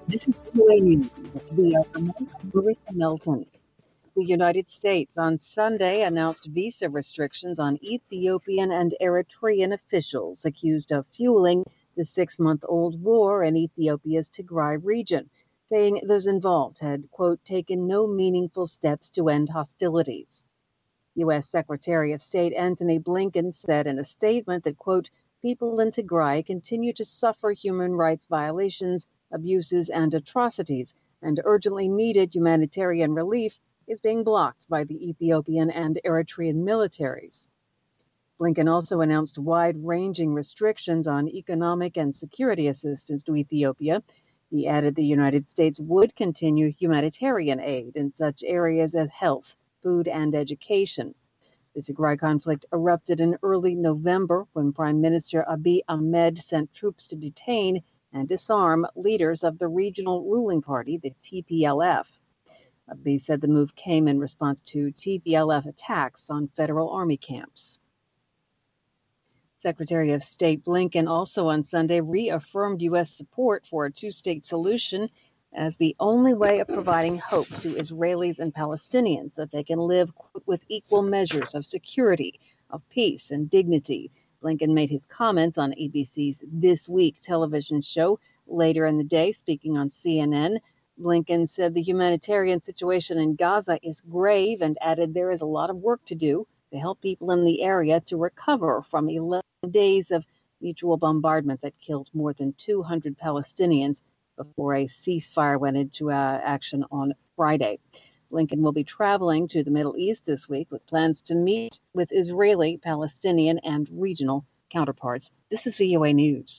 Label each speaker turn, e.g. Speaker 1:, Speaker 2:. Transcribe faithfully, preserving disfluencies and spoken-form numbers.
Speaker 1: This is V O A News. The Marissa Melton. The United States on Sunday announced visa restrictions on Ethiopian and Eritrean officials accused of fueling the six-month-old war in Ethiopia's Tigray region, saying those involved had, quote, taken no meaningful steps to end hostilities. U S. Secretary of State Antony Blinken said in a statement that, quote, people in Tigray continue to suffer human rights violations, abuses, and atrocities, and urgently needed humanitarian relief is being blocked by the Ethiopian and Eritrean militaries. Blinken also announced wide-ranging restrictions on economic and security assistance to Ethiopia. He added the United States would continue humanitarian aid in such areas as health, food, and education. The Tigray conflict erupted in early November when Prime Minister Abiy Ahmed sent troops to detain and disarm leaders of the regional ruling party, the T P L F. Abiy said the move came in response to T P L F attacks on federal army camps. Secretary of State Blinken also on Sunday reaffirmed U S support for a two-state solution as the only way of providing hope to Israelis and Palestinians that they can live with equal measures of security, of peace, and dignity. Blinken made his comments on A B C's This Week television show later in the day, speaking on C N N. Blinken said the humanitarian situation in Gaza is grave and added there is a lot of work to do to help people in the area to recover from eleven days of mutual bombardment that killed more than two hundred Palestinians before a ceasefire went into uh, action on Friday. Blinken will be traveling to the Middle East this week with plans to meet with Israeli, Palestinian, and regional counterparts. This is V O A News.